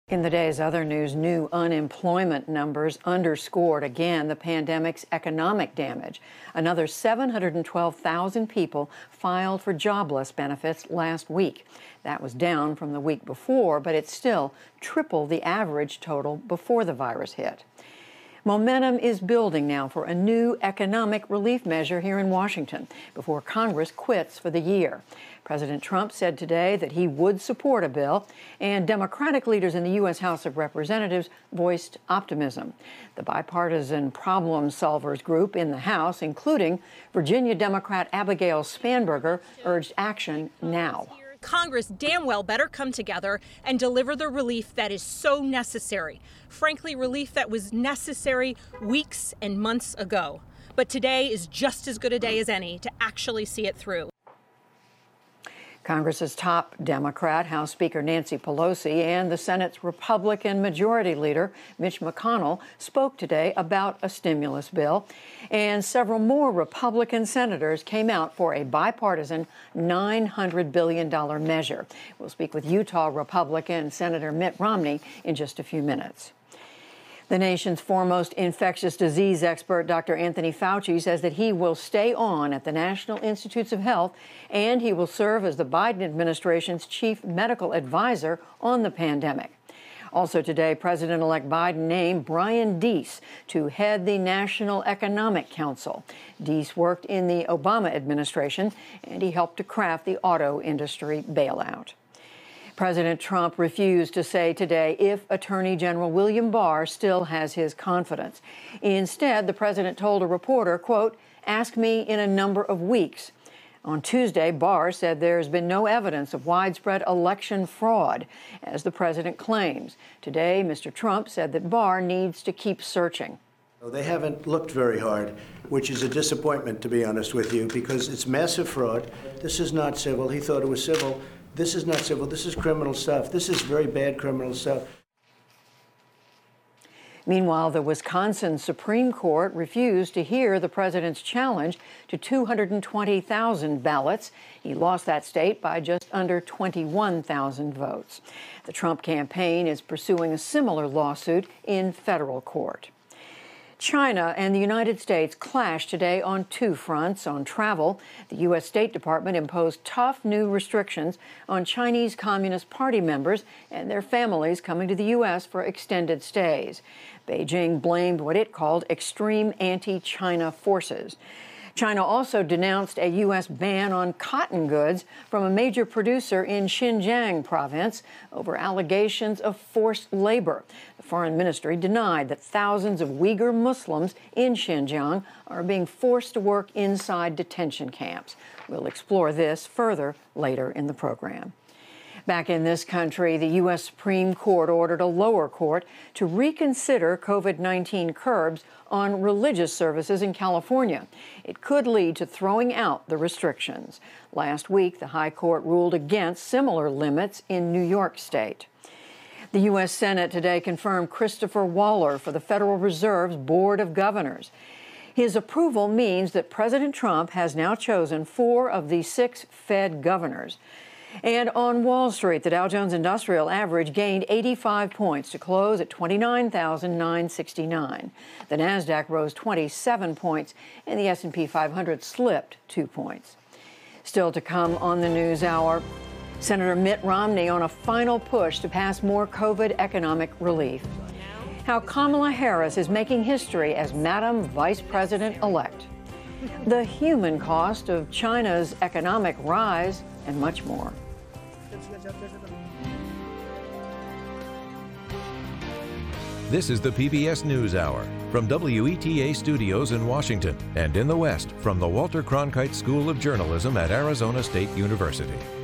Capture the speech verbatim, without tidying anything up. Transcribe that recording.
In the day's other news, new unemployment numbers underscored again the pandemic's economic damage. Another seven hundred twelve thousand people filed for jobless benefits last week. That was down from the week before, but it's still triple the average total before the virus hit. Momentum is building now for a new economic relief measure here in Washington before Congress quits for the year. President Trump said today that he would support a bill, and Democratic leaders in the U S House of Representatives voiced optimism. The bipartisan problem solvers group in the House, including Virginia Democrat Abigail Spanberger, urged action now. Congress damn well better come together and deliver the relief that is so necessary. Frankly, relief that was necessary weeks and months ago. But today is just as good a day as any to actually see it through. Congress's top Democrat, House Speaker Nancy Pelosi, and the Senate's Republican Majority Leader, Mitch McConnell, spoke today about a stimulus bill, and several more Republican senators came out for a bipartisan nine hundred billion dollars measure. We'll speak with Utah Republican Senator Mitt Romney in just a few minutes. The nation's foremost infectious disease expert, Doctor Anthony Fauci, says that he will stay on at the National Institutes of Health, and he will serve as the Biden administration's chief medical advisor on the pandemic. Also today, President-elect Biden named Brian Deese to head the National Economic Council. Deese worked in the Obama administration, and he helped to craft the auto industry bailout. President Trump refused to say today if Attorney General William Barr still has his confidence. Instead, the president told a reporter, quote, "Ask me in a number of weeks." On Tuesday, Barr said there's been no evidence of widespread election fraud, as the president claims. Today, Mister Trump said that Barr needs to keep searching. They haven't looked very hard, which is a disappointment, to be honest with you, because it's massive fraud. This is not civil. He thought it was civil. This is not civil. This is criminal stuff. This is very bad criminal stuff. Meanwhile, the Wisconsin Supreme Court refused to hear the president's challenge to two hundred twenty thousand ballots. He lost that state by just under twenty-one thousand votes. The Trump campaign is pursuing a similar lawsuit in federal court. China and the United States clashed today on two fronts. On travel, the U S State Department imposed tough new restrictions on Chinese Communist Party members and their families coming to the U S for extended stays. Beijing blamed what it called extreme anti-China forces. China also denounced a U S ban on cotton goods from a major producer in Xinjiang province over allegations of forced labor. The foreign ministry denied that thousands of Uyghur Muslims in Xinjiang are being forced to work inside detention camps. We'll explore this further later in the program. Back in this country, the U S Supreme Court ordered a lower court to reconsider COVID nineteen curbs on religious services in California. It could lead to throwing out the restrictions. Last week, the High Court ruled against similar limits in New York State. The U S Senate today confirmed Christopher Waller for the Federal Reserve's Board of Governors. His approval means that President Trump has now chosen four of the six Fed governors. And on Wall Street, the Dow Jones Industrial Average gained eighty-five points to close at twenty-nine thousand nine hundred sixty-nine. The Nasdaq rose twenty-seven points, and the S and P five hundred slipped two points. Still to come on the News Hour, Senator Mitt Romney on a final push to pass more COVID economic relief. How Kamala Harris is making history as Madam Vice President-elect. The human cost of China's economic rise, and much more. This is the P B S NewsHour from W E T A Studios in Washington and in the West from the Walter Cronkite School of Journalism at Arizona State University.